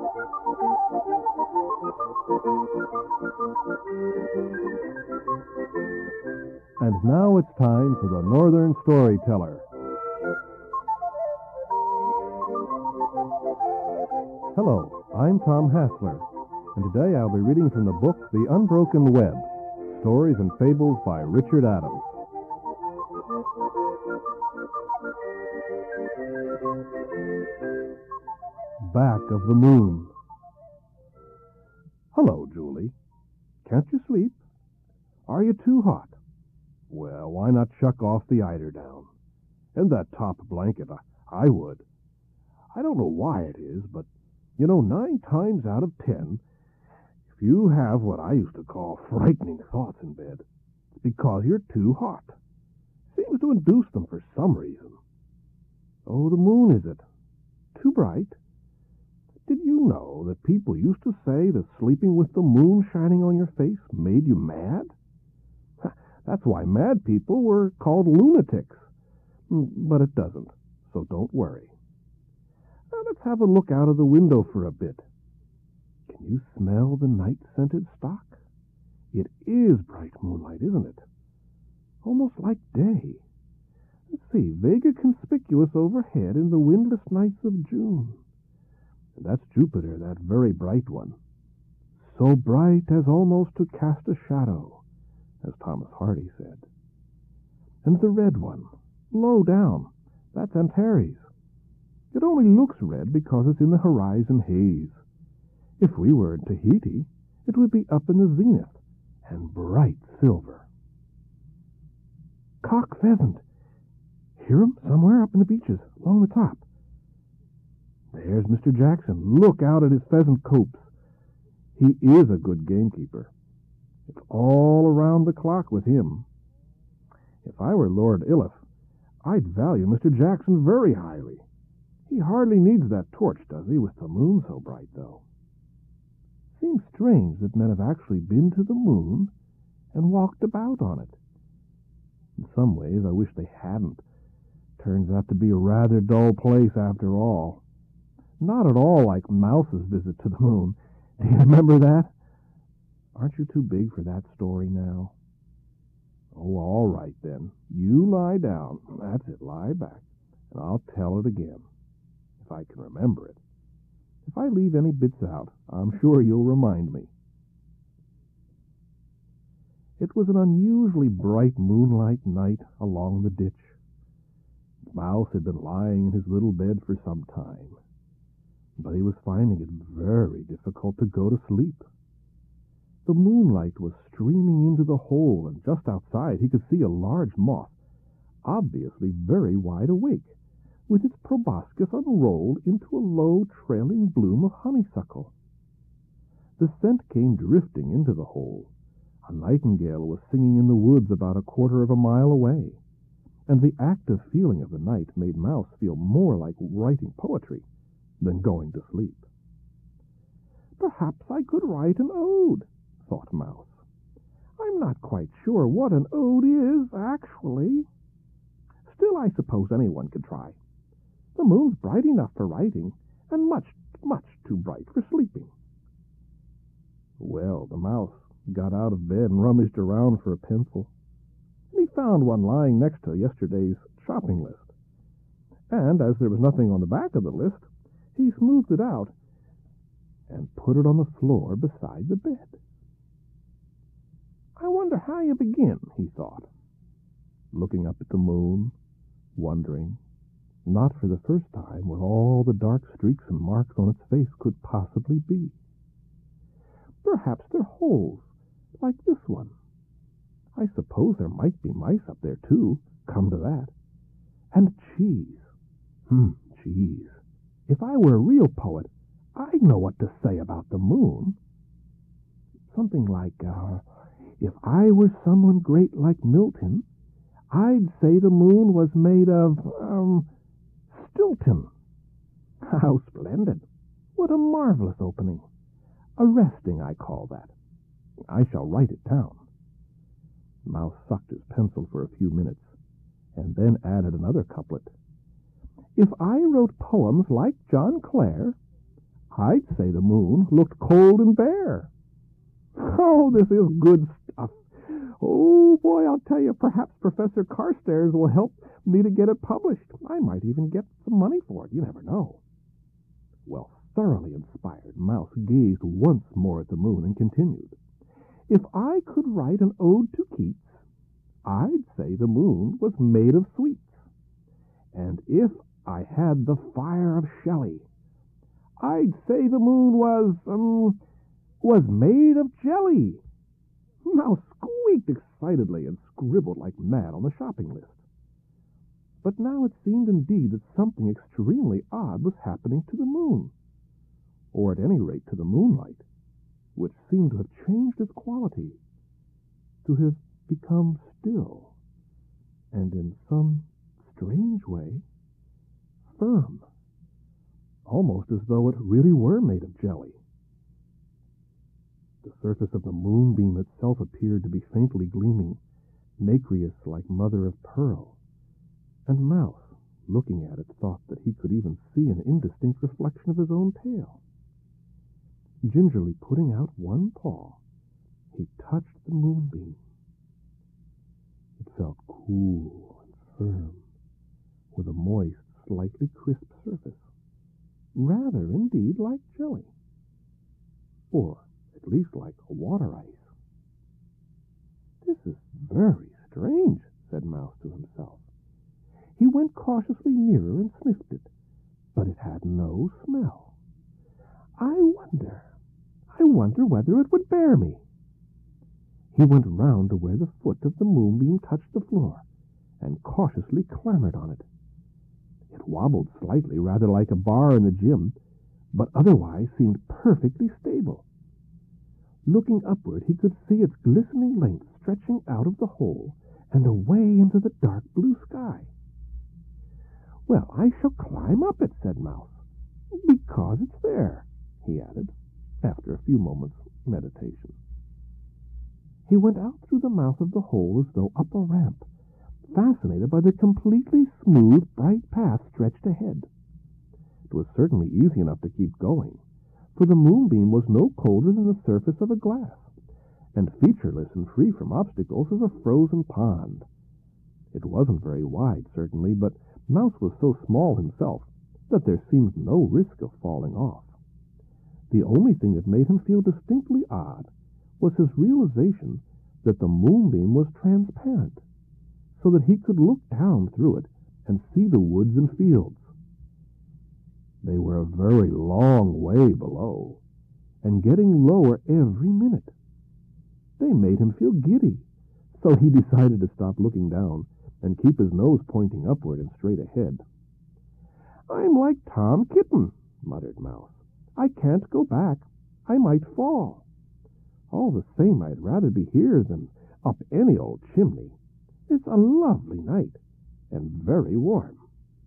And now it's time for the Northern Storyteller. Hello, I'm Tom Hassler, and today I'll be reading from the book The Unbroken Web, Stories and Fables by Richard Adams. Back of the Moon. Hello, Julie. Can't you sleep? Are you too hot? Well, why not chuck off the eiderdown? And that top blanket, I would. I don't know why it is, but, 9 times out of 10, if you have what I used to call frightening thoughts in bed, it's because you're too hot. Seems to induce them for some reason. Oh, the moon, is it? Too bright? Did you know that people used to say that sleeping with the moon shining on your face made you mad? That's why mad people were called lunatics. But it doesn't, so don't worry. Now let's have a look out of the window for a bit. Can you smell the night-scented stock? It is bright moonlight, isn't it? Almost like day. Let's see, Vega conspicuous overhead in the windless nights of June. And that's Jupiter, that very bright one. So bright as almost to cast a shadow, as Thomas Hardy said. And the red one, low down, that's Antares. It only looks red because it's in the horizon haze. If we were in Tahiti, it would be up in the zenith, and bright silver. Cock pheasant. Hear 'em somewhere up in the beaches, along the top. There's Mr. Jackson. Look out at his pheasant copes. He is a good gamekeeper. It's all around the clock with him. If I were Lord Illiff, I'd value Mr. Jackson very highly. He hardly needs that torch, does he, with the moon so bright, though? Seems strange that men have actually been to the moon and walked about on it. In some ways, I wish they hadn't. Turns out to be a rather dull place after all. Not at all like Mouse's visit to the moon. Do you remember that? Aren't you too big for that story now? Oh, all right then. You lie down. That's it, lie back. And I'll tell it again, if I can remember it. If I leave any bits out, I'm sure you'll remind me. It was an unusually bright moonlight night along the ditch. Mouse had been lying in his little bed for some time, but he was finding it very difficult to go to sleep. The moonlight was streaming into the hole, and just outside he could see a large moth, obviously very wide awake, with its proboscis unrolled into a low, trailing bloom of honeysuckle. The scent came drifting into the hole. A nightingale was singing in the woods about a quarter of a mile away, and the active feeling of the night made Mouse feel more like writing poetry than going to sleep. Perhaps I could write an ode, thought Mouse. I'm not quite sure what an ode is, actually. Still, I suppose anyone could try. The moon's bright enough for writing, and much, much too bright for sleeping. Well, the Mouse got out of bed and rummaged around for a pencil. He found one lying next to yesterday's shopping list. And as there was nothing on the back of the list, he smoothed it out and put it on the floor beside the bed. I wonder how you begin, he thought, looking up at the moon, wondering, not for the first time, what all the dark streaks and marks on its face could possibly be. Perhaps they're holes, like this one. I suppose there might be mice up there, too, come to that. And cheese. Cheese. If I were a real poet, I'd know what to say about the moon. Something like, if I were someone great like Milton, I'd say the moon was made of, Stilton. How splendid. What a marvelous opening. Arresting, I call that. I shall write it down. Mouse sucked his pencil for a few minutes, and then added another couplet. If I wrote poems like John Clare, I'd say the moon looked cold and bare. Oh, this is good stuff. Oh, boy, I'll tell you, perhaps Professor Carstairs will help me to get it published. I might even get some money for it. You never know. Well, thoroughly inspired, Mouse gazed once more at the moon and continued. If I could write an ode to Keats, I'd say the moon was made of sweets. And if I had the fire of Shelley, I'd say the moon was made of jelly. Mouse squeaked excitedly and scribbled like mad on the shopping list. But now it seemed indeed that something extremely odd was happening to the moon, or at any rate to the moonlight, which seemed to have changed its quality, to have become still, and in some strange way, firm, almost as though it really were made of jelly. The surface of the moonbeam itself appeared to be faintly gleaming, nacreous like mother of pearl, and Mouse, looking at it, thought that he could even see an indistinct reflection of his own tail. Gingerly putting out one paw, he touched the moonbeam. It felt cool and firm, with a moist, slightly crisp surface, rather indeed like jelly, or at least like a water ice. This is very strange, said Mouse to himself. He went cautiously nearer and sniffed it, but it had no smell. I wonder whether it would bear me. He went round to where the foot of the moonbeam touched the floor, and cautiously clambered on it. It wobbled slightly, rather like a bar in the gym, but otherwise seemed perfectly stable. Looking upward, he could see its glistening length stretching out of the hole and away into the dark blue sky. Well, I shall climb up it, said Mouse, because it's there, he added, after a few moments' meditation. He went out through the mouth of the hole as though up a ramp, fascinated by the completely smooth, bright path stretched ahead. It was certainly easy enough to keep going, for the moonbeam was no colder than the surface of a glass, and featureless and free from obstacles as a frozen pond. It wasn't very wide, certainly, but Mouse was so small himself that there seemed no risk of falling off. The only thing that made him feel distinctly odd was his realization that the moonbeam was transparent, so that he could look down through it and see the woods and fields. They were a very long way below, and getting lower every minute. They made him feel giddy, so he decided to stop looking down and keep his nose pointing upward and straight ahead. I'm like Tom Kitten, muttered Mouse. I can't go back. I might fall. All the same, I'd rather be here than up any old chimney. It's a lovely night, and very warm.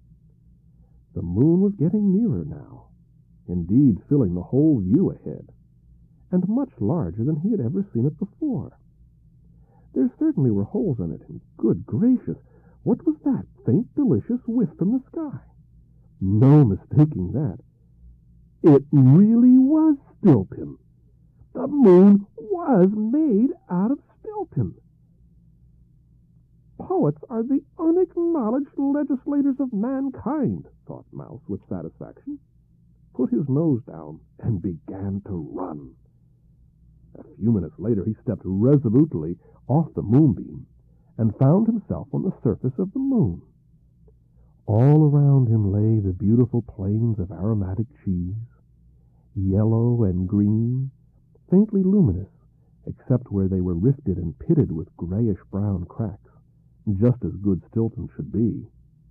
The moon was getting nearer now, indeed filling the whole view ahead, and much larger than he had ever seen it before. There certainly were holes in it, and good gracious, what was that faint, delicious whiff from the sky? No mistaking that. It really was Stilton. The moon was made out of Stilton. Poets are the unacknowledged legislators of mankind, thought Mouse with satisfaction, put his nose down, and began to run. A few minutes later he stepped resolutely off the moonbeam and found himself on the surface of the moon. All around him lay the beautiful plains of aromatic cheese, yellow and green, faintly luminous, except where they were rifted and pitted with grayish-brown cracks, just as good Stilton should be.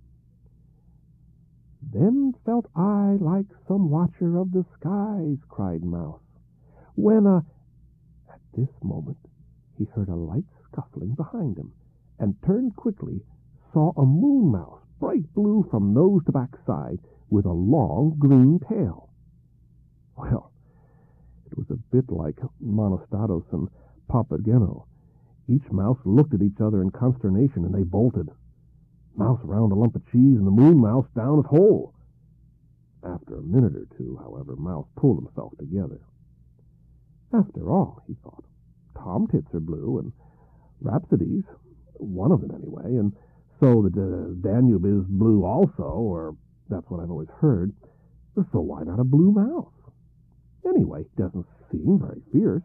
Then felt I like some watcher of the skies, cried Mouse, when At this moment he heard a light scuffling behind him, and turned quickly, saw a moon mouse, bright blue from nose to backside, with a long green tail. Well, it was a bit like Monostatos and Papageno. Each mouse looked at each other in consternation, and they bolted. Mouse round a lump of cheese, and the moon mouse down its hole. After a minute or two, however, Mouse pulled himself together. After all, he thought, tomtits are blue, and rhapsodies, one of them anyway, and so the Danube is blue also, or that's what I've always heard. So why not a blue mouse? Anyway, he doesn't seem very fierce.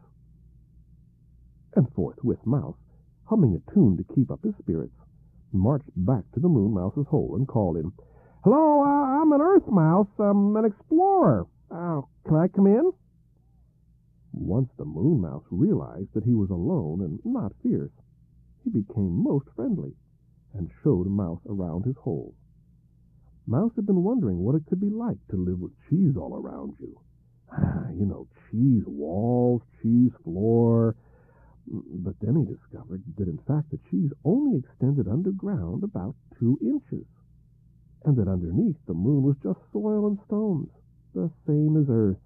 And forthwith Mouse, humming a tune to keep up his spirits, marched back to the Moon Mouse's hole and called in, "Hello, I'm an Earth Mouse, an explorer. Can I come in?" Once the Moon Mouse realized that he was alone and not fierce, he became most friendly and showed Mouse around his hole. Mouse had been wondering what it could be like to live with cheese all around you. You know, cheese walls, cheese floor. But then he discovered that in fact the cheese only extended underground about 2 inches, and that underneath the moon was just soil and stones, the same as Earth.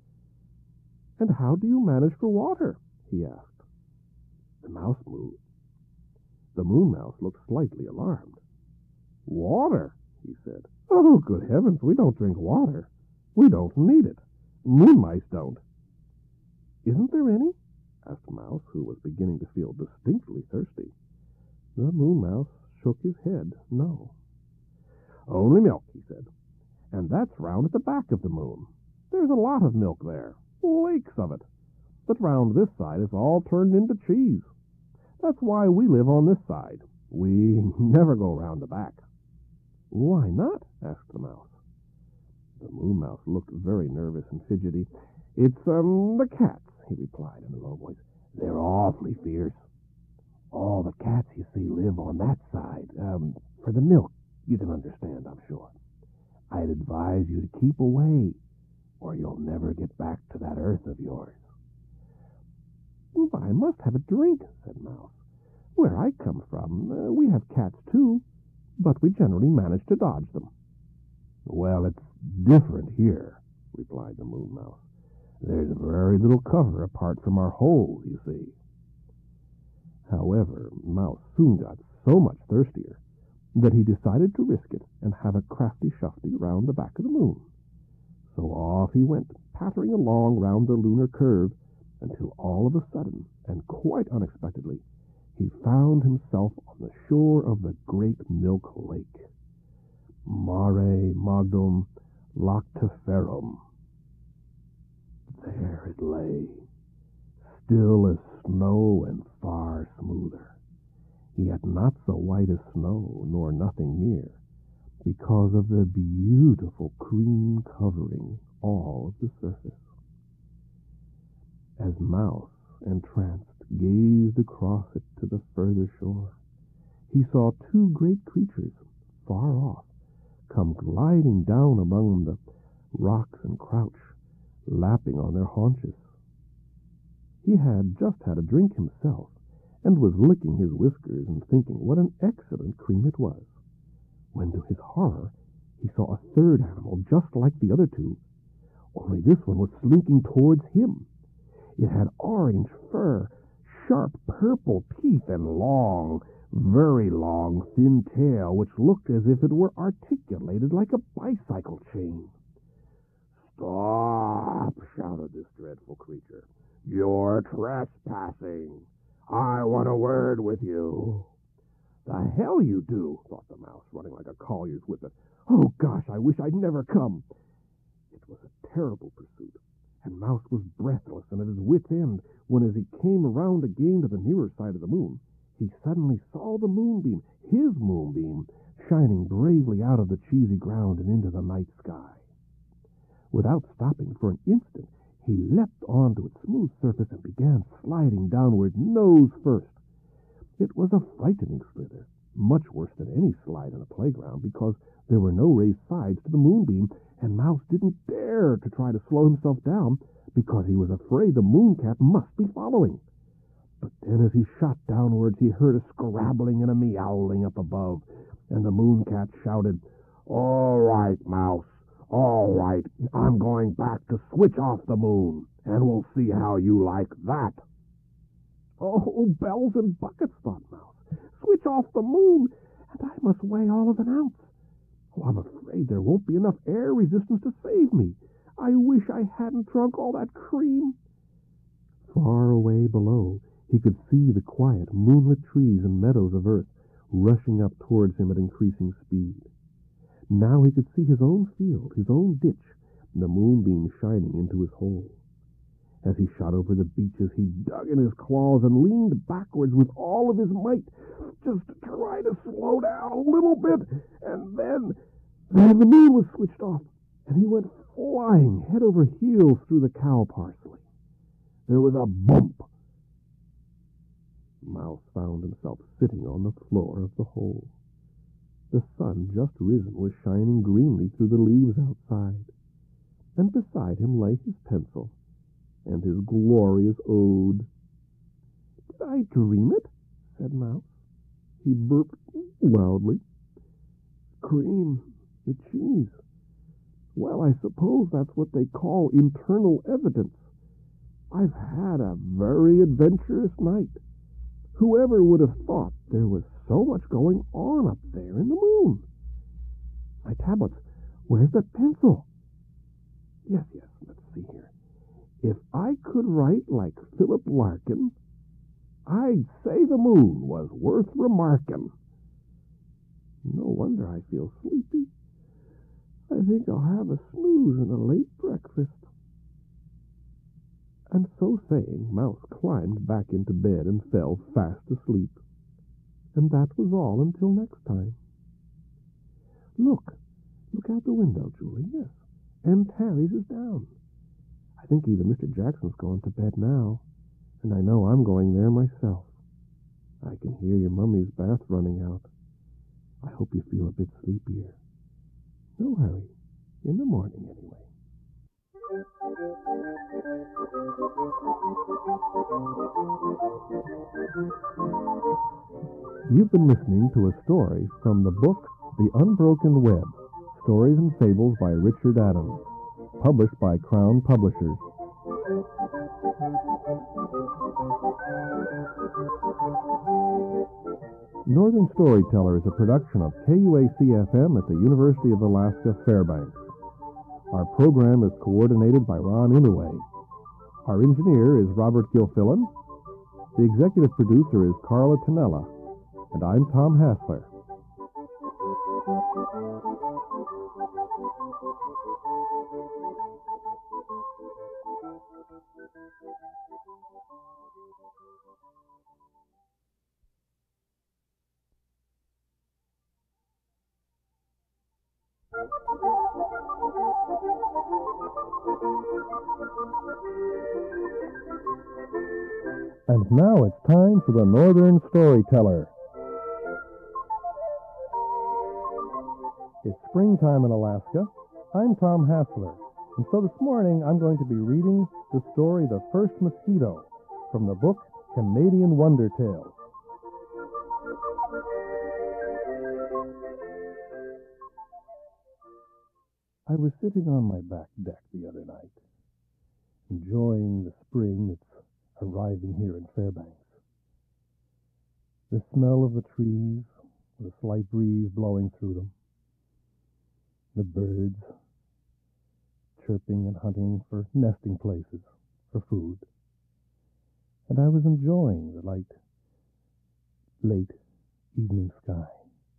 "And how do you manage for water?" he asked. The mouse moved. The Moon Mouse looked slightly alarmed. "Water?" he said. "Oh, good heavens, we don't drink water. We don't need it. Moon mice don't." "Isn't there any?" asked Mouse, who was beginning to feel distinctly thirsty. The Moon Mouse shook his head. No. "Only milk," he said. "And that's round at the back of the moon. There's a lot of milk there, lakes of it. But round this side it's all turned into cheese. That's why we live on this side. We never go round the back." "Why not?" asked the Mouse. The Moon Mouse looked very nervous and fidgety. "It's the cats," he replied in a low voice. "They're awfully fierce. All the cats, you see, live on that side. For the milk, you can understand, I'm sure. I'd advise you to keep away, or you'll never get back to that Earth of yours." "I must have a drink," said Mouse. "Where I come from, we have cats too, but we generally manage to dodge them." "Well, it's different here," replied the Moon Mouse. "There's very little cover apart from our holes, you see." However, Mouse soon got so much thirstier that he decided to risk it and have a crafty shufty round the back of the moon. So off he went, pattering along round the lunar curve, until all of a sudden, and quite unexpectedly, he found himself on the shore of the great Milk Lake. Mare Magdum Lactiferum. There it lay, still as snow and far smoother, yet not so white as snow, nor nothing near, because of the beautiful cream covering all of the surface. As Mouse, entranced, gazed across it to the further shore, he saw 2 great creatures, far off, come gliding down among the rocks and crouch, lapping on their haunches. He had just had a drink himself, and was licking his whiskers and thinking what an excellent cream it was, when to his horror he saw a third animal just like the other 2, only this one was slinking towards him. It had orange fur, sharp purple teeth, and long, very long, thin tail, which looked as if it were articulated like a bicycle chain. "Stop!" shouted this dreadful creature. "You're trespassing. I want a word with you." "The hell you do," thought the Mouse, running like a collier's whippet. "Oh, gosh, I wish I'd never come." It was a terrible pursuit, and Mouse was breathless and at his wit's end when, as he came around again to the nearer side of the moon, he suddenly saw the moonbeam, his moonbeam, shining bravely out of the cheesy ground and into the night sky. Without stopping for an instant, he leapt onto its smooth surface and began sliding downward, nose first. It was a frightening slither, much worse than any slide on a playground, because there were no raised sides to the moonbeam, and Mouse didn't dare to try to slow himself down, because he was afraid the mooncat must be following. But then as he shot downwards, he heard a scrabbling and a meowling up above, and the mooncat shouted, "All right, Mouse, all right. I'm going back to switch off the moon, and we'll see how you like that." "Oh, bells and buckets," thought Mouse. "Switch off the moon, and I must weigh all of an ounce. Oh, I'm afraid there won't be enough air resistance to save me. I wish I hadn't drunk all that cream. Far away below, he could see the quiet, moonlit trees and meadows of earth rushing up towards him at increasing speed. Now he could see his own field, his own ditch, and the moonbeam shining into his hole. As he shot over the beaches, he dug in his claws and leaned backwards with all of his might, just to try to slow down a little bit. And then the moon was switched off, and he went flying head over heels through the cow parsley. There was a bump. Mouse found himself sitting on the floor of the hole. The sun, just risen, was shining greenly through the leaves outside, and beside him lay his pencil and his glorious ode. "Did I dream it?" said Mouse. He burped loudly. "Cream, the cheese. Well, I suppose that's what they call internal evidence. I've had a very adventurous night. Whoever would have thought there was so much going on up there in the moon? My tablets, where's that pencil? Yes, let's see here. If I could write like Philip Larkin, I'd say the moon was worth remarking. No wonder I feel sleepy. I think I'll have a snooze and a late breakfast." And so saying, Mouse climbed back into bed and fell fast asleep. And that was all until next time. Look out the window, Julie. Yes, and Terry's is down. I think even Mr. Jackson's gone to bed now, and I know I'm going there myself. I can hear your mummy's bath running out. I hope you feel a bit sleepier. No hurry. In the morning, anyway. You've been listening to a story from the book The Unbroken Web, Stories and Fables by Richard Adams, published by Crown Publishers. Northern Storyteller is a production of KUAC-FM at the University of Alaska, Fairbanks. Our program is coordinated by Ron Inouye. Our engineer is Robert Gilfillan. The executive producer is Carla Tonella. And I'm Tom Hassler. And now it's time for the Northern Storyteller. It's springtime in Alaska. I'm Tom Hassler, and so this morning I'm going to be reading the story The First Mosquito from the book Canadian Wonder Tales. I was sitting on my back deck the other night, enjoying the spring that's arriving here in Fairbanks. The smell of the trees, with a slight breeze blowing through them. The birds chirping and hunting for nesting places, for food. And I was enjoying the light, late evening sky.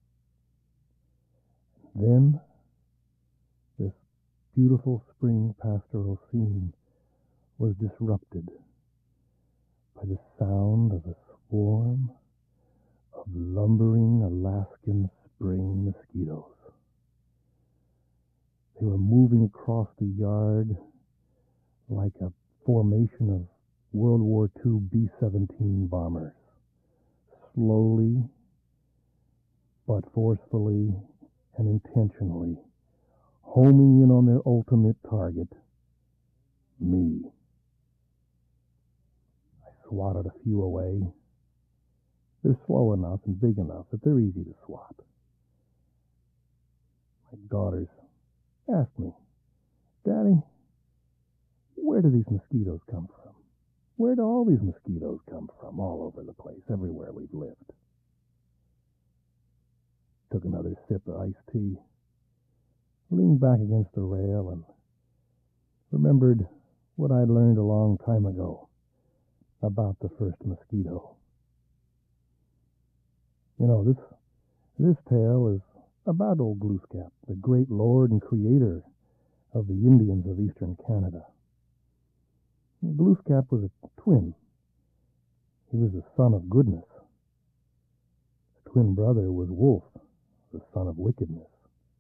Then, this beautiful spring pastoral scene was disrupted by the sound of a swarm of lumbering Alaskan spring mosquitoes. They were moving across the yard like a formation of World War II B-17 bombers, slowly but forcefully and intentionally homing in on their ultimate target, me. I swatted a few away. They're slow enough and big enough that they're easy to swat. My daughters asked me, "Daddy, where do these mosquitoes come from? Where do all these mosquitoes come from all over the place, everywhere we've lived?" Took another sip of iced tea. leaned back against the rail and remembered what I'd learned a long time ago about the first mosquito. This tale is about old Glooskap, the great lord and creator of the Indians of eastern Canada. Glooskap was a twin. He was the son of goodness. His twin brother was Wolf, the son of wickedness.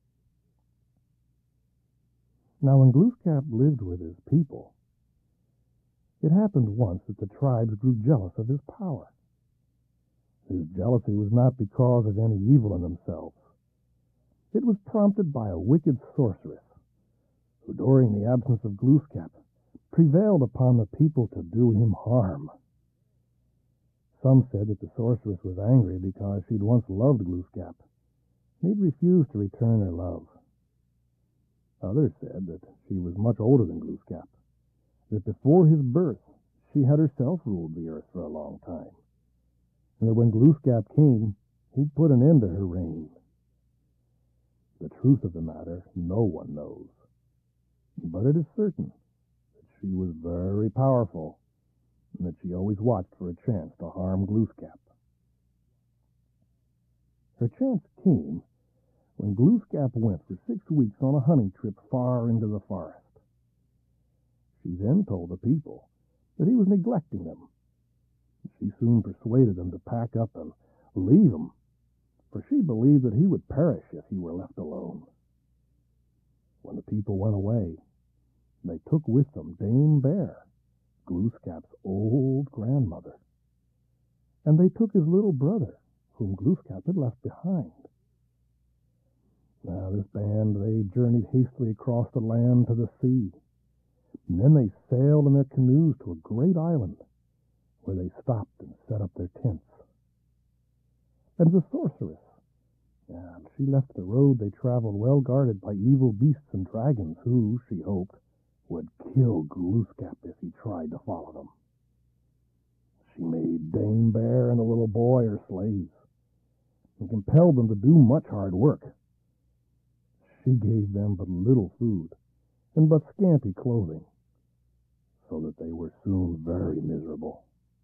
Now, when Glooskap lived with his people, it happened once that the tribes grew jealous of his power. His jealousy was not because of any evil in themselves. It was prompted by a wicked sorceress who, during the absence of Glooskap, prevailed upon the people to do him harm. Some said that the sorceress was angry because she'd once loved Glooskap, and he'd refused to return her love. Others said that she was much older than Glooskap, that before his birth she had herself ruled the earth for a long time, and that when Glooskap came, he'd put an end to her reign. The truth of the matter no one knows, but it is certain that she was very powerful and that she always watched for a chance to harm Glooskap. Her chance came when Glooskap went for 6 weeks on a hunting trip far into the forest. She then told the people that he was neglecting them. She soon persuaded them to pack up and leave him, for she believed that he would perish if he were left alone. When the people went away, they took with them Dame Bear, Glooskap's old grandmother, and they took his little brother, whom Glooskap had left behind. Now, this band, they journeyed hastily across the land to the sea, and then they sailed in their canoes to a great island, where they stopped and set up their tents. And the sorceress, and she left the road they traveled well guarded by evil beasts and dragons who, she hoped, would kill Glooskap if he tried to follow them. She made Dame Bear and the little boy her slaves, and compelled them to do much hard work. She gave them but little food, and but scanty clothing, so that they were soon very miserable.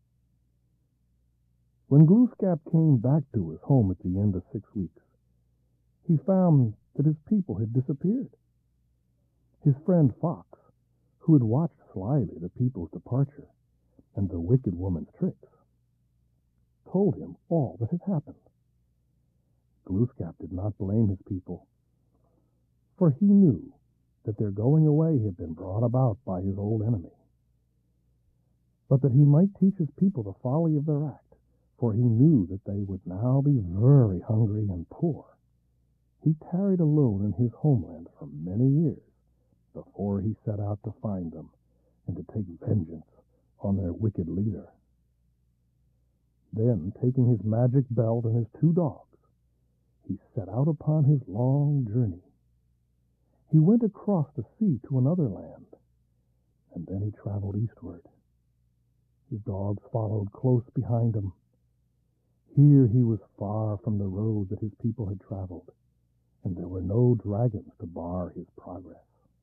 When Glooskap came back to his home at the end of 6 weeks, he found that his people had disappeared. His friend Fox, who had watched slyly the people's departure and the wicked woman's tricks, told him all that had happened. Glooskap did not blame his people, for he knew that their going away had been brought about by his old enemy. But that he might teach his people the folly of their act, for he knew that they would now be very hungry and poor, he tarried alone in his homeland for many years before he set out to find them and to take vengeance on their wicked leader. Then, taking his magic belt and his 2 dogs, he set out upon his long journey. He went across the sea to another land, and then he traveled eastward. His dogs followed close behind him. Here he was far from the road that his people had traveled, and there were no dragons to bar his progress.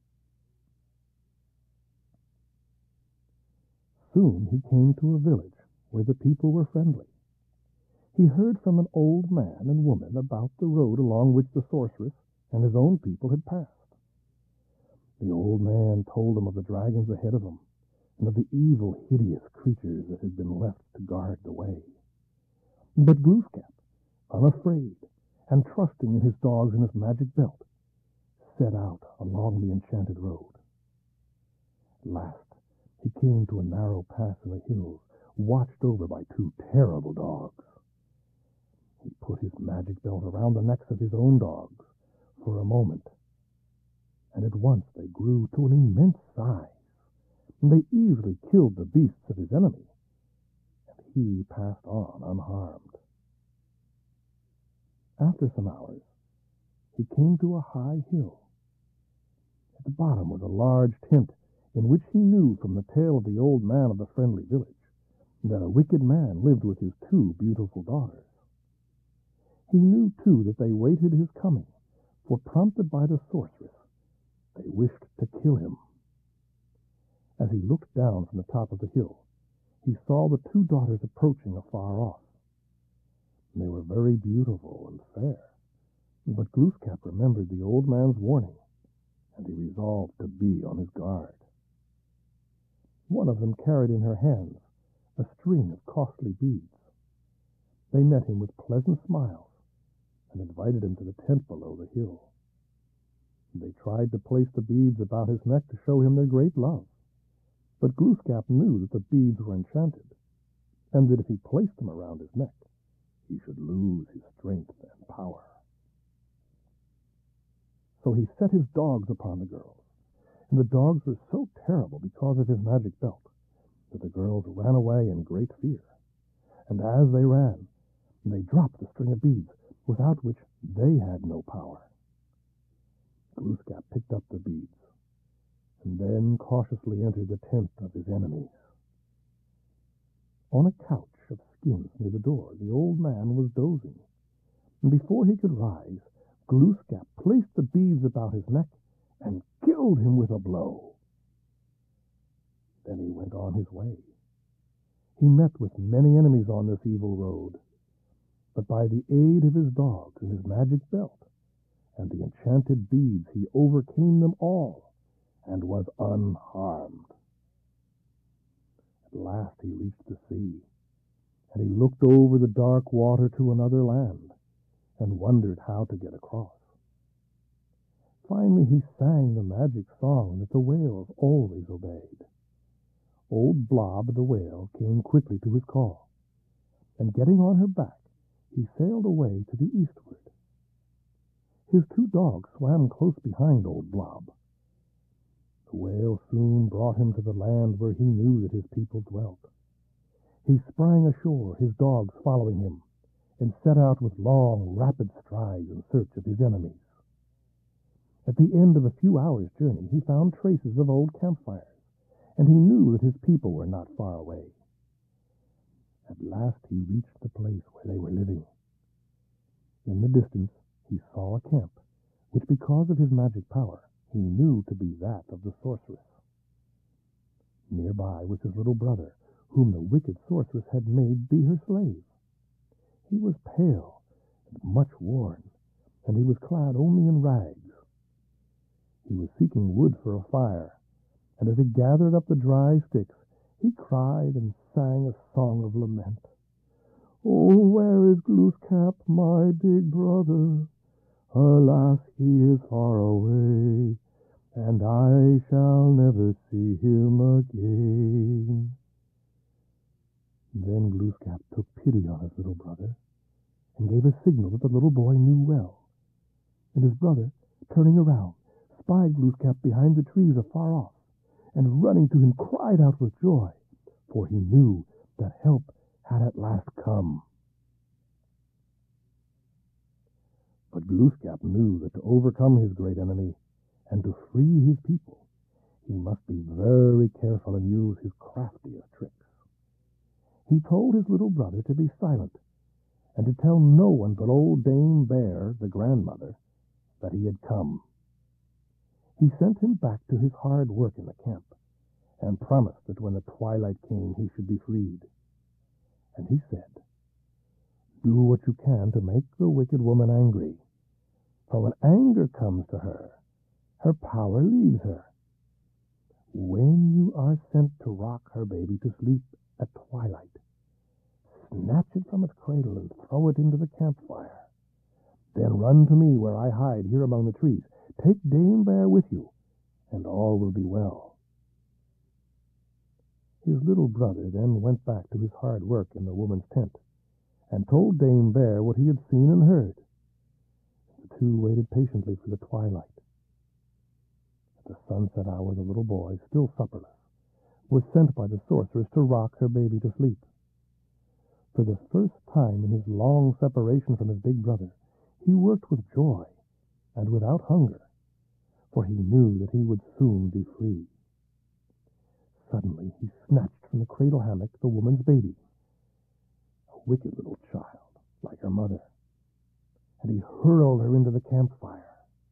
Soon he came to a village where the people were friendly. He heard from an old man and woman about the road along which the sorceress and his own people had passed. The old man told him of the dragons ahead of him, and of the evil, hideous creatures that had been left to guard the way. But Glooskap, unafraid, and trusting in his dogs and his magic belt, set out along the enchanted road. At last, he came to a narrow pass in the hills, watched over by 2 terrible dogs. He put his magic belt around the necks of his own dogs for a moment, and at once they grew to an immense size, and they easily killed the beasts of his enemy, and he passed on unharmed. After some hours, he came to a high hill. At the bottom was a large tent, in which he knew from the tale of the old man of the friendly village that a wicked man lived with his 2 beautiful daughters. He knew, too, that they waited his coming, for prompted by the sorceress, they wished to kill him. As he looked down from the top of the hill, he saw the two daughters approaching afar off. They were very beautiful and fair, but Glooskap remembered the old man's warning, and he resolved to be on his guard. One of them carried in her hands a string of costly beads. They met him with pleasant smiles and invited him to the tent below the hill. They tried to place the beads about his neck to show him their great love, but Glooskap knew that the beads were enchanted, and that if he placed them around his neck, he should lose his strength and power. So he set his dogs upon the girls, and the dogs were so terrible because of his magic belt that the girls ran away in great fear. And as they ran, they dropped the string of beads, without which they had no power. Glooskap picked up the beads, and then cautiously entered the tent of his enemies. On a couch of skins near the door, the old man was dozing, and before he could rise, Glooskap placed the beads about his neck and killed him with a blow. Then he went on his way. He met with many enemies on this evil road, but by the aid of his dogs and his magic belt and the enchanted beads, he overcame them all and was unharmed. At last he reached the sea, and he looked over the dark water to another land and wondered how to get across. Finally he sang the magic song that the whales always obeyed. Old Blob the whale came quickly to his call, and getting on her back, he sailed away to the eastward. His two dogs swam close behind old Blob. The whale soon brought him to the land where he knew that his people dwelt. He sprang ashore, his dogs following him, and set out with long, rapid strides in search of his enemies. At the end of a few hours' journey, he found traces of old campfires, and he knew that his people were not far away. At last he reached the place where they were living. In the distance he saw a camp, which because of his magic power he knew to be that of the sorceress. Nearby was his little brother, whom the wicked sorceress had made be her slave. He was pale and much worn, and he was clad only in rags. He was seeking wood for a fire, and as he gathered up the dry sticks, he cried and sang a song of lament. "Oh, where is Glooskap, my big brother? Alas, he is far away, and I shall never see him again." Then Glooskap took pity on his little brother, and gave a signal that the little boy knew well. And his brother, turning around, spied Glooskap behind the trees afar off, and running to him cried out with joy, for he knew that help had at last come. But Glooskap knew that to overcome his great enemy and to free his people, he must be very careful and use his craftiest tricks. He told his little brother to be silent and to tell no one but old Dame Bear, the grandmother, that he had come. He sent him back to his hard work in the camp, and promised that when the twilight came he should be freed. And he said, "Do what you can to make the wicked woman angry, for when anger comes to her, her power leaves her. When you are sent to rock her baby to sleep at twilight, snatch it from its cradle and throw it into the campfire. Then run to me where I hide here among the trees. Take Dame Bear with you, and all will be well." His little brother then went back to his hard work in the woman's tent, and told Dame Bear what he had seen and heard. The two waited patiently for the twilight. At the sunset hour, the little boy, still supperless, was sent by the sorceress to rock her baby to sleep. For the first time in his long separation from his big brother, he worked with joy and without hunger, for he knew that he would soon be free. Suddenly he snatched from the cradle hammock the woman's baby, a wicked little child like her mother, and he hurled her into the campfire.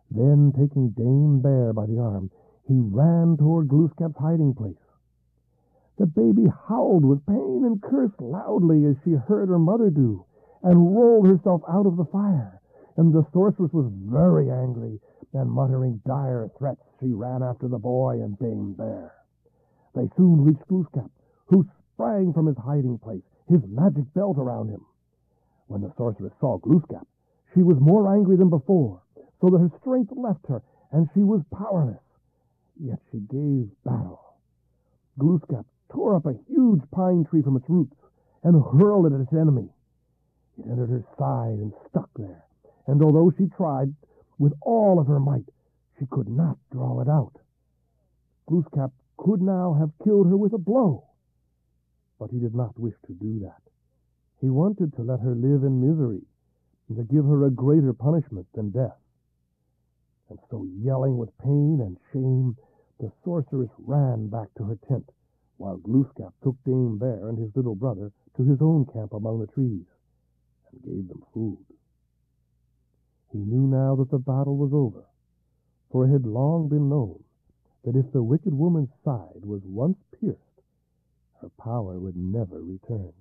Then, taking Dame Bear by the arm, he ran toward Glooskap's hiding place. The baby howled with pain and cursed loudly as she heard her mother do, and rolled herself out of the fire. And the sorceress was very angry, and muttering dire threats, she ran after the boy and Dame Bear. They soon reached Glooskap, who sprang from his hiding place, his magic belt around him. When the sorceress saw Glooskap, she was more angry than before, so that her strength left her, and she was powerless. Yet she gave battle. Glooskap tore up a huge pine tree from its roots and hurled it at its enemy. It entered her side and stuck there, and although she tried with all of her might, she could not draw it out. Glooskap could now have killed her with a blow, but he did not wish to do that. He wanted to let her live in misery and to give her a greater punishment than death. And so, yelling with pain and shame, the sorceress ran back to her tent, while Glooskap took Dame Bear and his little brother to his own camp among the trees and gave them food. He knew now that the battle was over, for it had long been known that if the wicked woman's side was once pierced, her power would never return.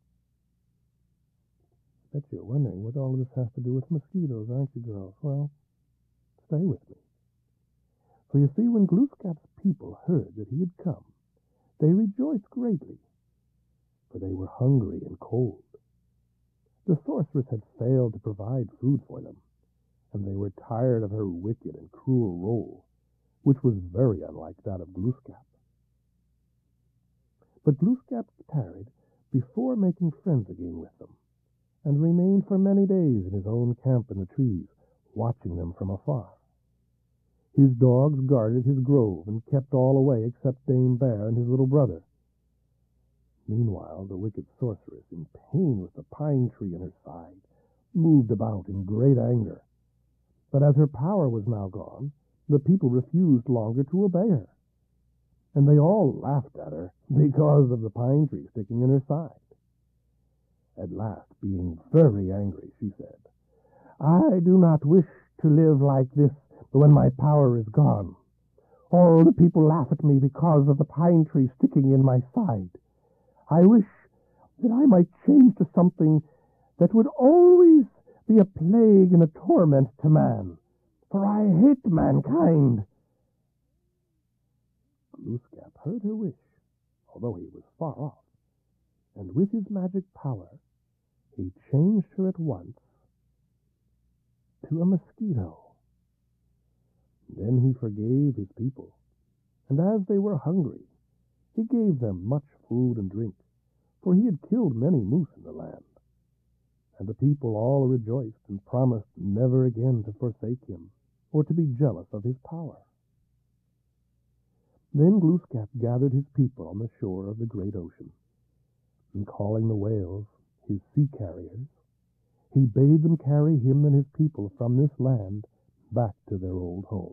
Bet you're wondering what all of this has to do with mosquitoes, aren't you, girls? Well, stay with me. For you see, when Glooskap's people heard that he had come, they rejoiced greatly, for they were hungry and cold. The sorceress had failed to provide food for them, and they were tired of her wicked and cruel role, which was very unlike that of Glooskap. But Glooskap tarried before making friends again with them, and remained for many days in his own camp in the trees, watching them from afar. His dogs guarded his grove and kept all away except Dame Bear and his little brother. Meanwhile, the wicked sorceress, in pain with the pine tree in her side, moved about in great anger. But as her power was now gone, the people refused longer to obey her, and they all laughed at her because of the pine tree sticking in her side. At last, being very angry, she said, "I do not wish to live like this when my power is gone. All the people laugh at me because of the pine tree sticking in my side. I wish that I might change to something that would always be a plague and a torment to man, for I hate mankind." Glooskap heard her wish, although he was far off, and with his magic power, he changed her at once to a mosquito. Then he forgave his people, and as they were hungry, he gave them much food and drink, for he had killed many moose in the land. And the people all rejoiced and promised never again to forsake him or to be jealous of his power. Then Glooskap gathered his people on the shore of the great ocean, and calling the whales his sea carriers, he bade them carry him and his people from this land back to their old home.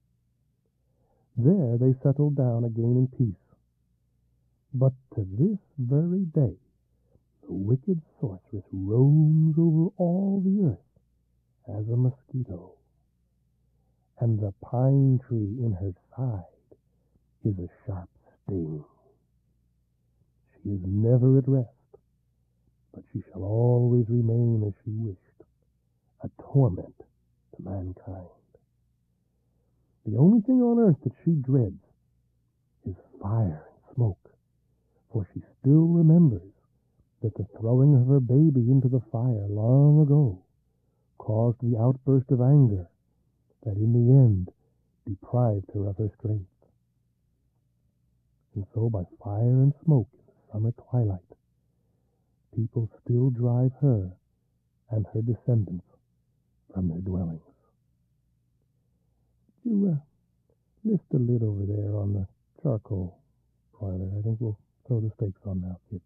There they settled down again in peace. But to this very day, the wicked sorceress roams over all the earth as a mosquito, and the pine tree in her side is a sharp sting. She is never at rest, but she shall always remain as she wished, a torment to mankind. The only thing on earth that she dreads is fire and smoke, for she still remembers that the throwing of her baby into the fire long ago caused the outburst of anger that in the end deprived her of her strength. And so by fire and smoke in the summer twilight, people still drive her and her descendants from their dwellings. You lift the lid over there on the charcoal broiler. I think we'll throw the steaks on now, kids.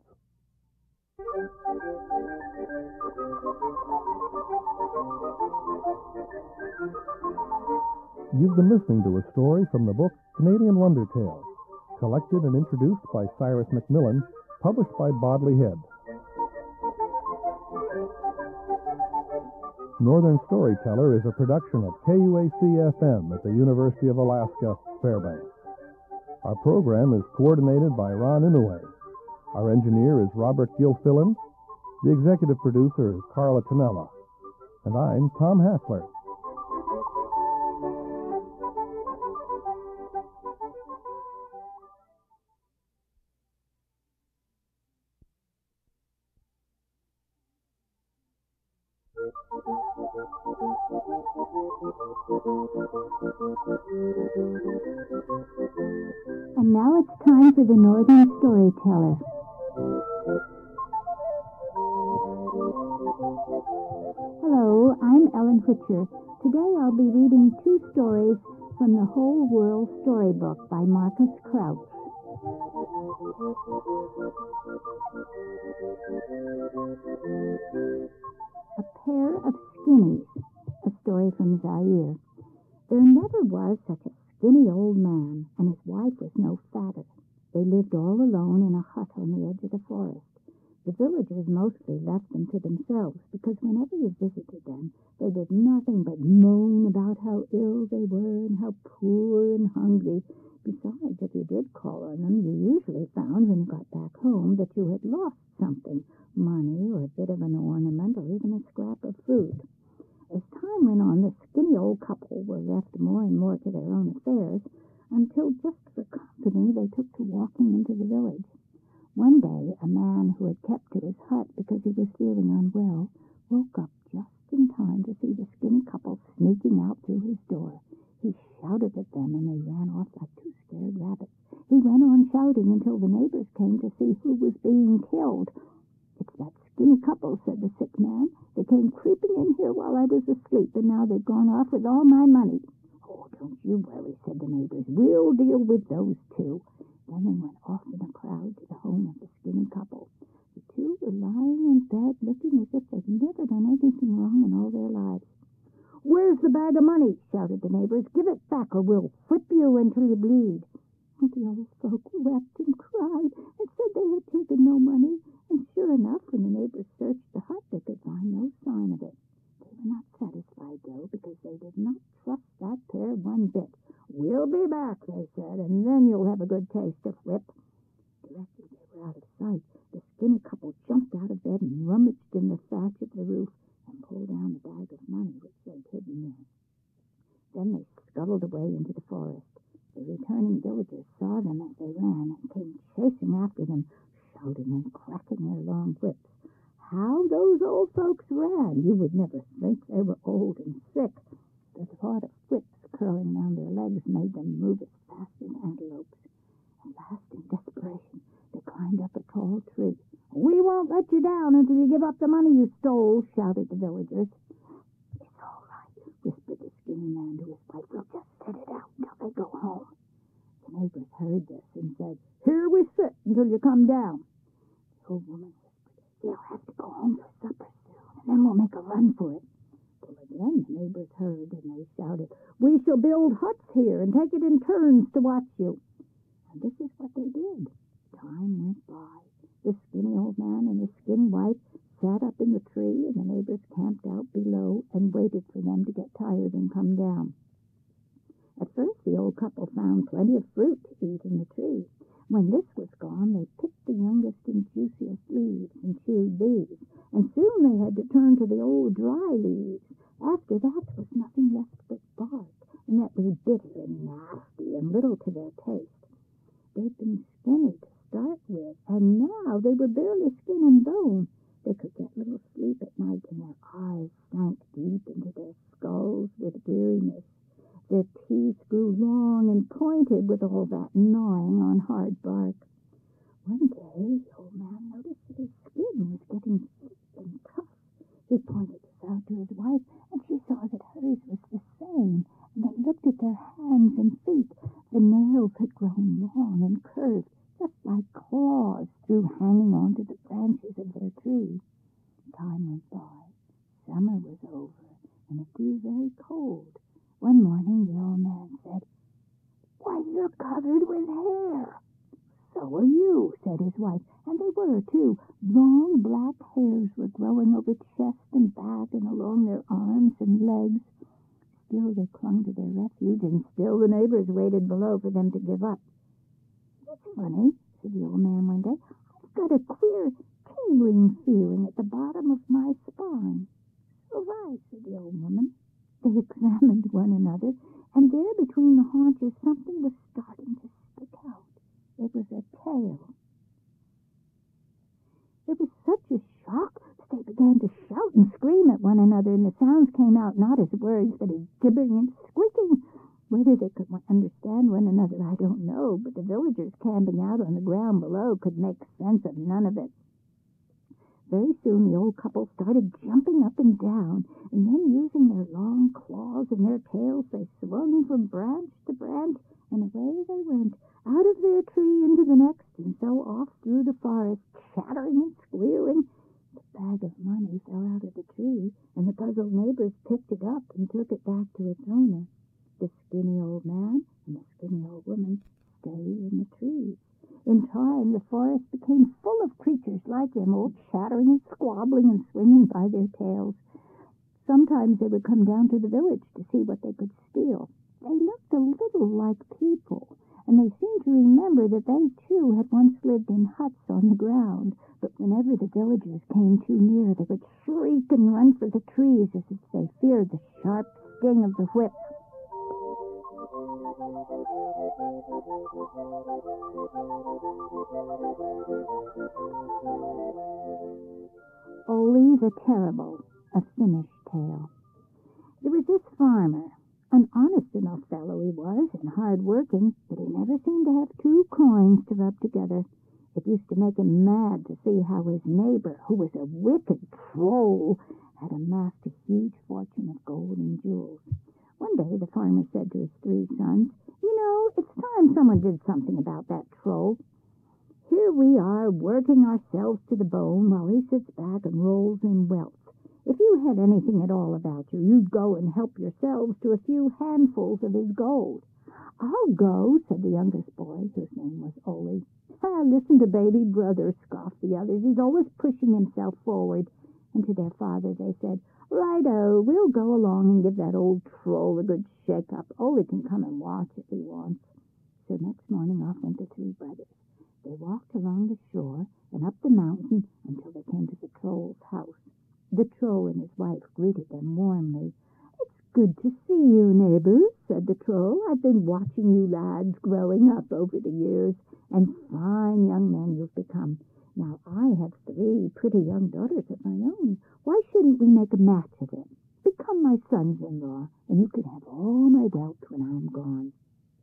You've been listening to a story from the book Canadian Wonder Tales, collected and introduced by Cyrus Macmillan, published by Bodley Head. Northern Storyteller is a production of KUAC-FM at the University of Alaska, Fairbanks. Our program is coordinated by Ron Inouye. Our engineer is Robert Gilfillan. The executive producer is Carla Tonella. And I'm Tom Hassler. And now it's time for the Northern Storyteller. Hello, I'm Ellen Whitcher. Today I'll be reading 2 stories from the Whole World Storybook by Marcus Crouch. A Pair of Skinnies, a story from Zaire. There never was such a skinny old man, and his wife was no fatter. They lived all alone in a hut on the edge of the forest. The villagers mostly left them to themselves, because whenever you visited them, they did nothing but moan about how ill they were and how poor and hungry. Besides, if you did call on them, you usually found when you got back home that you had lost something, money or a bit of an ornament or even a scrap of food. As time went on, the skinny old couple were left more and more to their own affairs, until just for company they took to walking into the village. One day, a man who had kept to his hut because he was feeling unwell woke up just in time to see the skinny couple sneaking out through his door. He shouted at them, and they ran off like 2 scared rabbits. He went on shouting until the neighbors came to see who was being killed. "It's that skinny couple," said the sick man. "They came creeping in here while I was asleep, and now they've gone off with all my money." "Oh, don't you worry," said the neighbors. "We'll deal with those 2. Then they went off in a crowd to the home of the skinny couple. The 2 were lying in bed, looking as if they'd never done anything wrong in all their lives. "Where's the bag of money?" shouted the neighbors. "Give it back, or we'll whip you until you bleed." The old folk wept and cried and said they had taken no money, and sure enough, when the neighbors searched the hut, they could find no sign of it. They were not satisfied, though, because they did not trust that pair one bit. "We'll be back," they said, "and then you'll have a good taste of whip." Directly they were out of sight, the skinny couple jumped out of bed and rummaged in the thatch of the roof and pulled down the bag of money which they'd hidden there. Then they scuttled away into the forest. The returning villagers saw them as they ran and came chasing after them, shouting and cracking their long whips. How those old folks ran! You would never think they were old and sick. The thought of whips curling round their legs made them move as fast as antelopes. At last, in desperation, they climbed up a tall tree. "We won't let you down until you give up the money you stole," shouted the villagers. "It's all right," whispered the skinny man to his wife. "We'll just sit it out until they go home." The neighbors heard this and said, "Here we sit until you come down." The old woman whispered, "They'll have to go home for supper soon, and then we'll make a run for it." Well, again the neighbors heard, and they shouted, "We shall build huts here and take it in turns to watch you." And this is what they did. Time went by. The skinny old man and his skinny wife sat up in the tree, and the neighbors camped out below and waited for them to get tired and come down. At first the old couple found plenty of fruit to eat in the tree. When this was gone, they picked the youngest and juiciest leaves and chewed these, and soon they had to turn to the old dry leaves. After that there was nothing left but bark, and that was bitter and nasty and little to their taste. They'd been skinny to start with, and now they were barely skin and bone. They could get little sleep at night, and their eyes sank deep into their skulls with weariness. Their teeth grew long and pointed with all that gnawing on hard bark. One day the old man noticed that his skin was getting thick and tough. He pointed this out to his wife, and she saw that hers was the same. And they looked at their hands and feet. The nails had grown long and curved, just like claws, through hanging onto the branches of their tree. Time went by. Summer was over, and it grew very cold. One morning the old man said, "Why, you're covered with hair." So are you, said his wife, and they were, too. Long black hairs were growing over chest and back and along their arms and legs. Still they clung to their refuge, and still the neighbors waited below for them to give up. It's funny, said the old man one day. I've got a queer tingling feeling at the bottom of my spine. So have I, said the old woman. They examined one another, and there between the haunches something was starting to stick out. It was a tail. It was such a shock that they began to shout and scream at one another, and the sounds came out not as words, but as gibbering and squeaking. Whether they could understand one another, I don't know, but the villagers camping out on the ground below could make sense of none of it. Very soon the old couple started jumping up and down, and then using their long claws and their tails, they swung from branch to branch, and away they went, out of their tree into the next, and so off through the forest, chattering and squealing. The bag of money fell out of the tree, and the puzzled neighbors picked it up and took it back to its owner. The skinny old man and the skinny old woman stayed in the trees. In time, the forest became full of creatures like them, all chattering and squabbling and swinging by their tails. Sometimes they would come down to the village to see what they could steal. They looked a little like people, and they seemed to remember that they, too, had once lived in huts on the ground. But whenever the villagers came too near, they would shriek and run for the trees as if they feared the sharp sting of the whip. Ole the Terrible, a Finnish Tale. There was this farmer, an honest enough fellow he was, and hard-working, but he never seemed to have 2 coins to rub together. It used to make him mad to see how his neighbor, who was a wicked troll, had amassed a huge fortune of gold and jewels. One day the farmer said to his 3 sons, "You know, it's time someone did something about that troll. Here we are working ourselves to the bone while he sits back and rolls in wealth. If you had anything at all about you, you'd go and help yourselves to a few handfuls of his gold." "I'll go," said the youngest boy, whose name was Ole. "Listen to baby brother," scoffed the others. "He's always pushing himself forward." And to their father they said, "Righto, we'll go along and give that old troll a good shake-up. Ole can come and watch if he wants." So next morning off went the 3 brothers. They walked along the shore and up the mountain until they came to the troll's house. The troll and his wife greeted them warmly. "It's good to see you, neighbors," said the troll. "I've been watching you lads growing up over the years, and fine young men you've become. Now, I have 3 pretty young daughters of my own. Why shouldn't we make a match of it? Become my sons-in-law, and you can have all my wealth when I'm gone."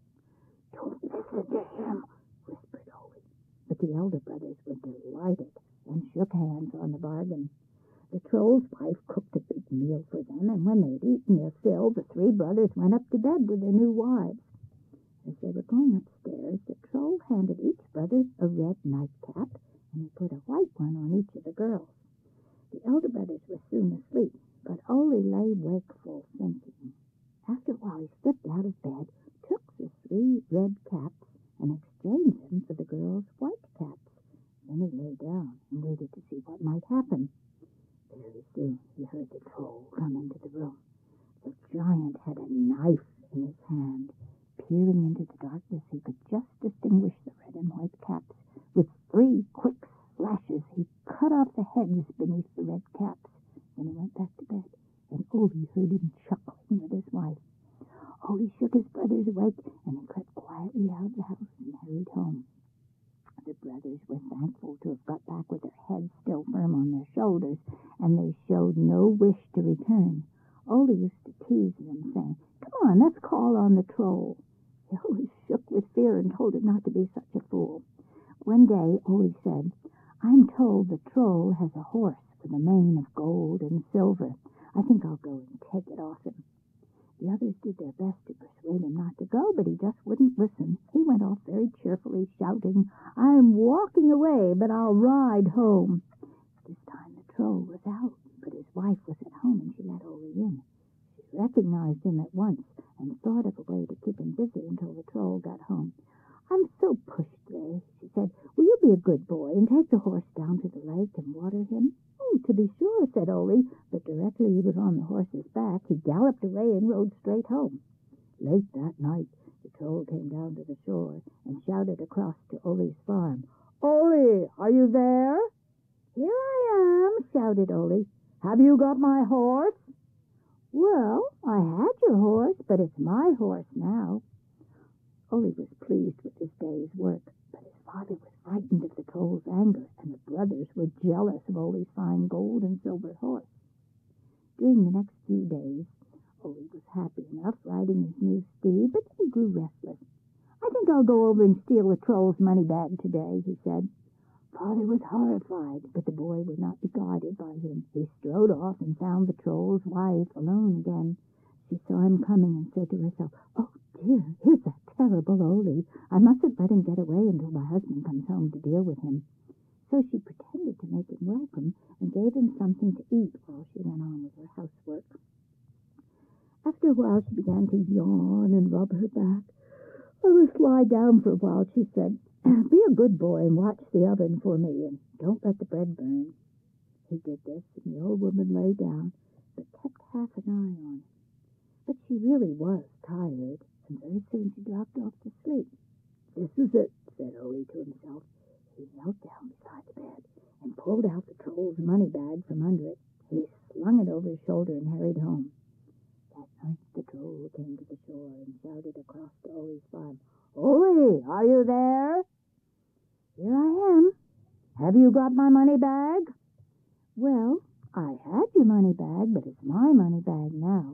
"Don't listen to him," whispered Ole. But the elder brothers were delighted and shook hands on the bargain. The troll's wife cooked a big meal for them, and when they had eaten their fill, the 3 brothers went up to bed with their new wives. As they were going upstairs, the troll handed each brother a red nightcap, and he put a white one on each of the girls. The elder brothers were soon asleep, but Ole lay wakeful, thinking. After a while he slipped out of bed, took the 3 red caps, and exchanged them for the girls' white caps. Then he lay down and waited to see what might happen. Very soon he heard the troll come into the room. The giant had a knife in his hand. Peering into the darkness, he could just distinguish the red and white caps. With 3 quick slashes, he cut off the heads beneath the red caps. Then he went back to bed, and Ole heard him chuckling with his wife. Ole shook his brothers awake, and he crept quietly out of the house and hurried home. The brothers were thankful to have got back with their heads still firm on their shoulders, and they showed no wish to return. Ole used to tease them, saying, "Come on, let's call on the troll." They always shook with fear and told him not to be such a fool. One day Ole said, "I'm told the troll has a horse with a mane of gold and silver. I think I'll go and take it off him." The others did their best to persuade him not to go, but he just wouldn't listen. He went off very cheerfully, shouting, "I'm walking away, but I'll ride home." This time the troll was out, but his wife was at home, and she let Ole in. She recognized him at once and thought of a way to keep him busy until the troll got home. "I'm so pushed today," she said. good boy and take the horse down to the lake and water him?" "Oh, to be sure," said Ole, but directly he was on the horse's back, he galloped away and rode straight home. Late that night, the Troll came down to the shore and shouted across to Ole's farm, "Ole, are you there?" "Here I am," shouted Ole. "Have you got my horse?" "Well, I had your horse, but it's my horse now." Ole was pleased with his day's work, but his father was frightened of the Troll's anger, and the brothers were jealous of Ole's fine gold and silver horse. During the next few days, Ole was happy enough riding his new steed, but then he grew restless. "I think I'll go over and steal the Troll's money bag today," he said. Father was horrified, but the boy would not be guided by him. He strode off and found the Troll's wife alone again. She saw him coming and said to herself, "Oh, dear, here's that terrible Ole. I mustn't let him get away until my husband comes home to deal with him." So she pretended to make him welcome and gave him something to eat while she went on with her housework. After a while she began to yawn and rub her back. "I must lie down for a while," she said. "Be a good boy and watch the oven for me, and don't let the bread burn." He did this, and the old woman lay down, but kept half an eye on him. But she really was tired, and very soon she dropped off to sleep. "This is it," said Ole to himself. He knelt down beside the bed and pulled out the Troll's money bag from under it. He slung it over his shoulder and hurried home. That night the Troll came to the shore and shouted across to Ole's farm, "Ole, are you there?" "Here I am." "Have you got my money bag?" "Well, I had your money bag, but it's my money bag now."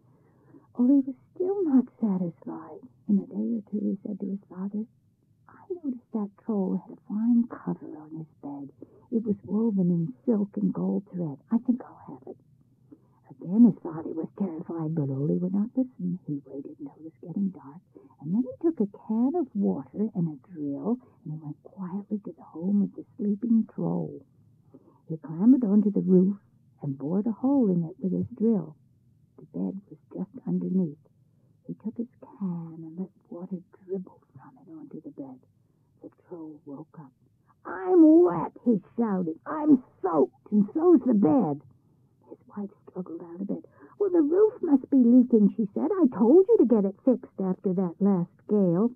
Ole was still not satisfied. In a day or two he said to his father, "I noticed that Troll had a fine cover on his bed. It was woven in silk and gold thread. I think I'll have it." Again his father was terrified, but Ole would not listen. He waited until it was getting dark, and then he took a can of water and a drill, and he went quietly to the home of the sleeping Troll. He clambered onto the roof and bored a hole in it with his drill. The bed was just underneath. He took his can and let water dribble from it onto the bed. The Troll woke up. "I'm wet," he shouted. "I'm soaked, and so's the bed." His wife struggled out of bed. "Well, the roof must be leaking," she said. "I told you to get it fixed after that last gale."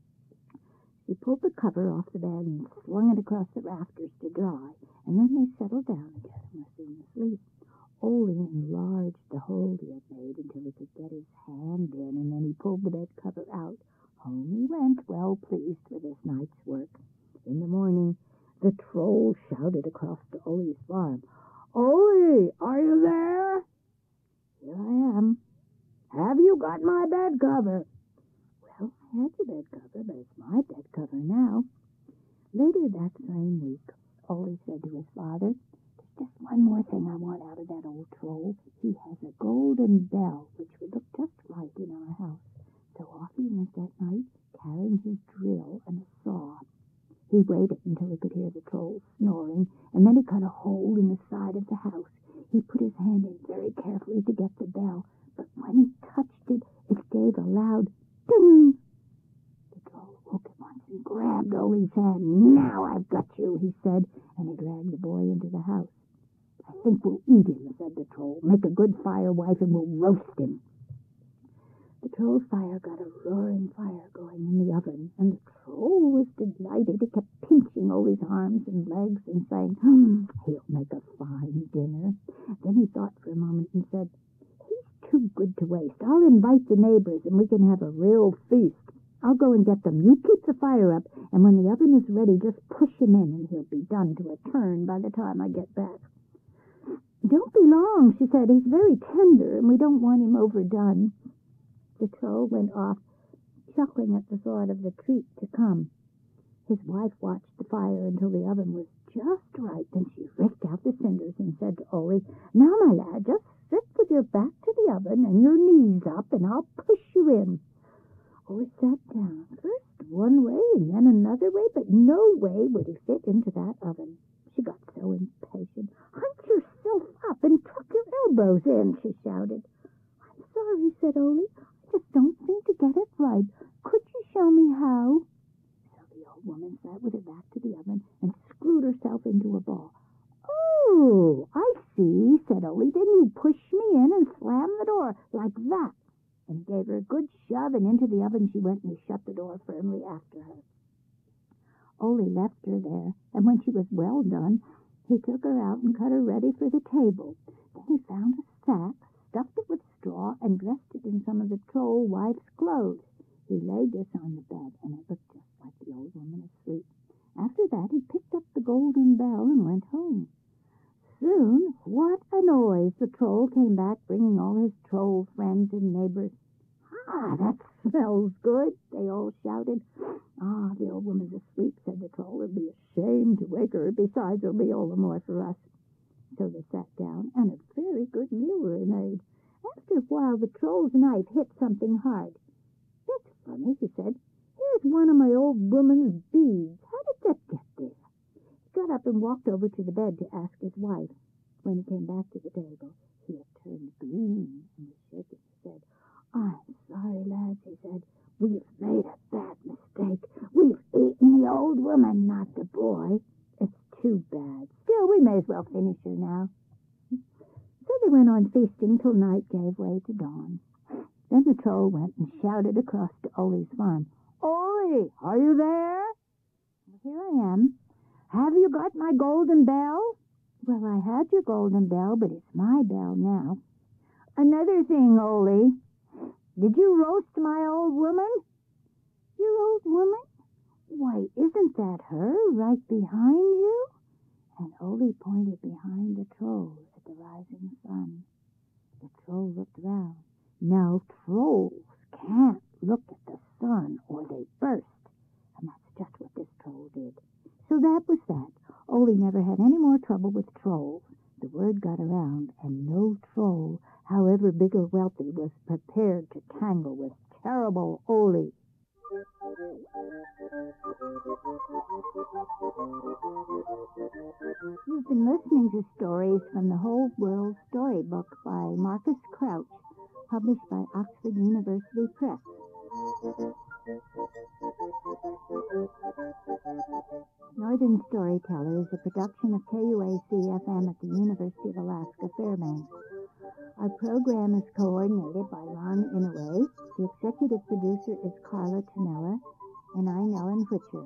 She pulled the cover off the bed and flung it across the rafters to dry, and then they settled down again and were soon asleep. Ole enlarged the hole he had made until he could get his hand in, and then he pulled the bed cover out. Home he went, well pleased with his night's work. In the morning, the Troll shouted across to Ole's farm, "Ole, are you there?" "Here I am." "Have you got my bed cover?" "Well, I had your bed cover, but it's my bed cover now." Later that same week, Ole said to his father, "There's just one more thing I want out of that old Troll. He has a golden bell, which would look just right in our house." So off he went that night, carrying his drill and a saw. He waited until he could hear the Troll snoring, and then he cut a hole in the side of the house. He put his hand in very carefully to get the bell, but when he touched it, it gave a loud ding. The Troll woke at once and grabbed Ole's hand. "Now I've got you," he said, and he dragged the boy into the house. "I think we'll eat him," said the Troll. "Make a good fire, wife, and we'll roast him." The Troll's fire got a roaring fire going in the oven, and the Troll was delighted. He kept pinching Ole's arms and legs and saying, "He'll make a fine dinner." Then he thought for a moment and said, "He's too good to waste. I'll invite the neighbors and we can have a real feast. I'll go and get them. You keep the fire up, and when the oven is ready, just push him in and he'll be done to a turn by the time I get back." "Don't be long," she said. "He's very tender and we don't want him overdone." The Troll went off, chuckling at the thought of the treat to come. His wife watched the fire until the oven was just right. Then she raked out the cinders and said to Ole, "Now, my lad, just sit with your back to the oven and your knees up, and I'll push you in." Ole sat down, first one way and then another way, but no way would he fit into that oven. She got so impatient. "Hunch yourself up and tuck your elbows in," she shouted. "I'm sorry," said Ole. "I just don't seem to get it right. Could you show me how?" So the old woman sat with her back to the oven and himself into a ball. "Oh, I see," said Ole. "Then you pushed me in and slammed the door like that." And he gave her a good shove, and into the oven she went, and he shut the door firmly after her. Ole left her there, and when she was well done, he took her out and cut her ready for the table. Then he found a sack, stuffed it with straw, and dressed it in some of the troll wife's clothes. He laid this on the bed, and it looked just like the old woman asleep. After that, he picked up the golden bell and went home. Soon, what a noise! The troll came back, bringing all his troll friends and neighbors. "Ah, that smells good!" they all shouted. "Ah, the old woman's asleep," said the troll. "It'd be a shame to wake her. Besides, it'll be all the more for us." So they sat down, and a very good meal they made. After a while, the troll's knife hit something hard. "That's funny," he said. "Here's one of my old woman's beads. How did that get there?" He got up and walked over to the bed to ask his wife. When he came back to the table, he had turned green and was shaking. He said, "I'm sorry, lads," he said. "We've made a bad mistake. We've eaten the old woman, not the boy. It's too bad. Still, we may as well finish her now." So they went on feasting till night gave way to dawn. Then the troll went and shouted across to Ole's farm. "Ole, are you there?" "Here I am." "Have you got my golden bell?" "Well, I had your golden bell, but it's my bell now." "Another thing, Ole. Did you roast my old woman?" "Your old woman? Why, isn't that her right behind you?" And Ole pointed behind the troll at the rising sun. The troll looked round. Now, trolls can't look at the sun or they burst. And that's just what this troll did. So that was that. Ole never had any more trouble with trolls. The word got around, and no troll, however big or wealthy, was prepared to tangle with terrible Ole. You've been listening to stories from the Whole World Storybook by Marcus Crouch, published by Oxford University Press. Northern Storyteller is a production of KUAC-FM at the University of Alaska Fairbanks. Our program is coordinated by Ron Inouye. The executive producer is Carla Tonella, and I'm Ellen Whitcher.